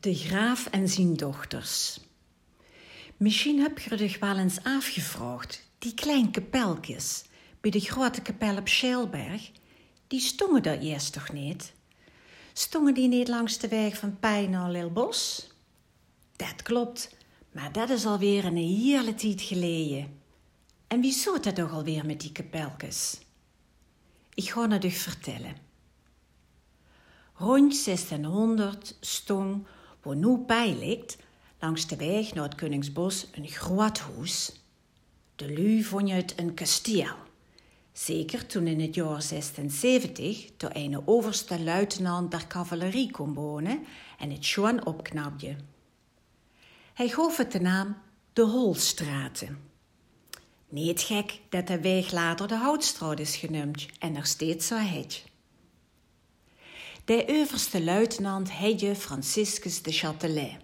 De graaf en zijn dochters. Misschien heb je er toch wel eens afgevraagd, die kleine kapeltjes bij de grote kapel op Schelberg, die stonden daar eerst toch niet? Stonden die niet langs de weg van Pij naar Lilbos? Dat klopt, maar dat is alweer een hele tijd geleden. En wie zou dat toch alweer met die kapeltjes? Ik ga het je vertellen. Rond 1600 stond, waar nu Pij ligt, langs de weg naar het Koningsbos een groot huis. De lui vonden het een kasteel. Zeker toen in het jaar 1670 door een overste luitenant der cavalerie kon wonen en het schoon opknapte. Hij gaf het de naam de Holstraten. Niet gek dat de weg later de Houtstraat is genoemd en nog steeds zo heet. De overste luitenant heette Franciscus de Châtelet.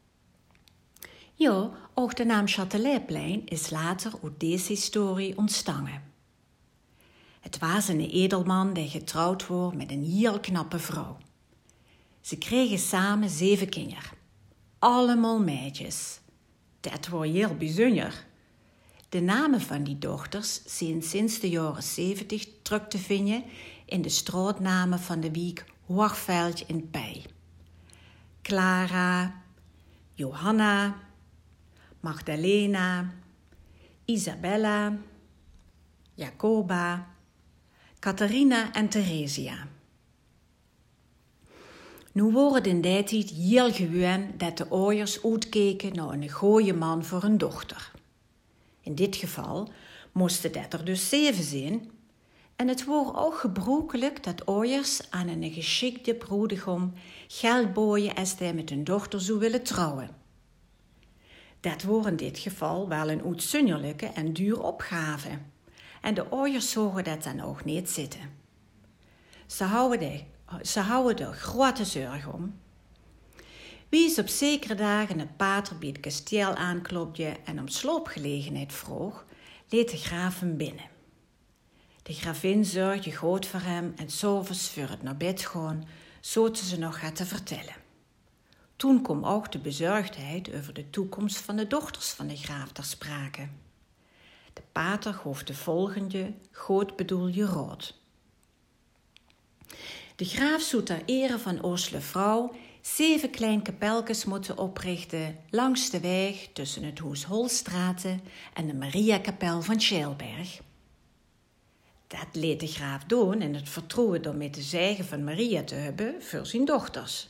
Ja, ook de naam Châteletplein is later uit deze historie ontstaan. Het was een edelman die getrouwd was met een heel knappe vrouw. Ze kregen samen 7 kinderen. Allemaal meisjes. Dat was heel bijzonder. De namen van die dochters zijn sinds de jaren 70 terug te vinden in de straatnamen van de wijk Hoogveld in Pij. Clara, Johanna, Magdalena, Isabella, Jacoba, Catharina en Theresia. Nu wordt in die tijd heel gewoon dat de ouders uitkeken naar een goeie man voor een dochter. In dit geval moesten dat er dus 7 zijn. En het wordt ook gebruikelijk dat ouders aan een geschikte bruidegom geld boeien als hij met hun dochter zou willen trouwen. Dat wordt in dit geval wel een uitzonderlijke en duur opgave. En de ouders zorgen dat dan ook niet zitten. Ze houden er grote zorg om. Wie is op zekere dagen een pater bij het kasteel aanklopte en om sloopgelegenheid vroeg, leed de graaf hem binnen. De gravin zorgde goed voor hem en 's avonds voor het naar bed gaan, zodat ze nog had te vertellen. Toen kwam ook de bezorgdheid over de toekomst van de dochters van de graaf ter sprake. De pater gaf de volgende goed bedoelde raad. De graaf zou ter ere van Oosle vrouw 7 kleine kapeltjes moeten oprichten langs de weg tussen het huis Holstraten en de Mariakapel van Schelberg. Dat liet de graaf doen in het vertrouwen door met de zegen van Maria te hebben voor zijn dochters.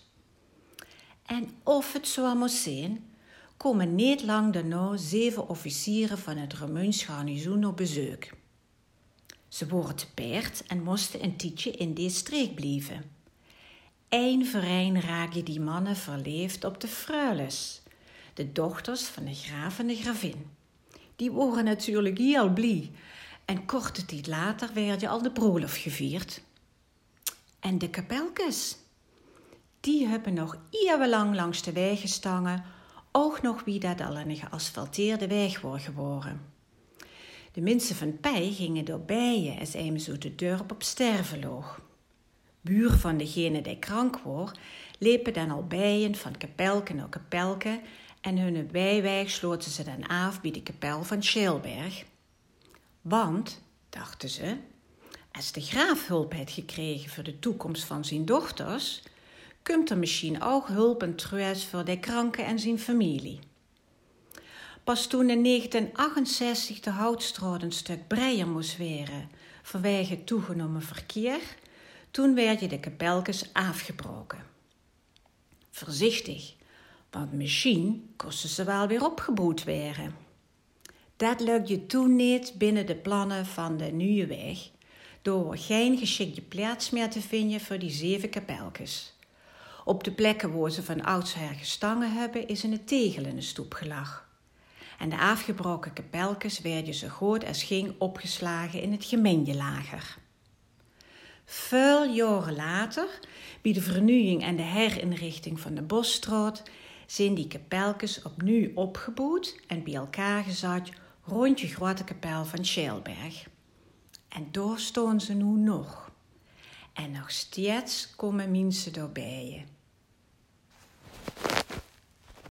En of het zo moest zijn, komen niet lang daarna 7 officieren van het Romeins garnizoen op bezoek. Ze waren te paard en moesten een tijdje in deze streek blijven. Eén voor één raakten die mannen verleefd op de freules, de dochters van de graaf en de gravin. Die waren natuurlijk heel blij en korte tijd later werd al de bruiloft gevierd. En de kapeltjes, die hebben nog eeuwenlang langs de weg gestangen, ook nog wie dat al een geasfalteerde weg was geworden. De mensen van Pij gingen door bijen als eenmaal zo de dorp op sterven lag. Buur van degene die krank was, liepen dan al bijen van kapelke naar kapelke en hun bijweg sloten ze dan af bij de kapel van Schelberg. Want, dachten ze, als de graaf hulp had gekregen voor de toekomst van zijn dochters, komt er misschien ook hulp en troost voor de kranke en zijn familie. Pas toen in 1968 de Houtstraat een stuk breder moest worden vanwege het toegenomen verkeer, toen werden de kapeltjes afgebroken. Voorzichtig, want misschien kosten ze wel weer opgebouwd worden. Dat lukte toen niet binnen de plannen van de nieuwe weg, door geen geschikte plaats meer te vinden voor die 7 kapeltjes. Op de plekken waar ze van oudsher gestangen hebben, is een tegel in de stoep gelag. En de afgebroken kapeltjes werden zo goed als ging opgeslagen in het gemeentelager. Veel jaren later, bij de vernieuwing en de herinrichting van de Bosstraat, zijn die kapeltjes opnieuw opgebouwd en bij elkaar gezet rond de grote kapel van Schelberg. En daar staan ze nu nog. En nog steeds komen mensen daarbij.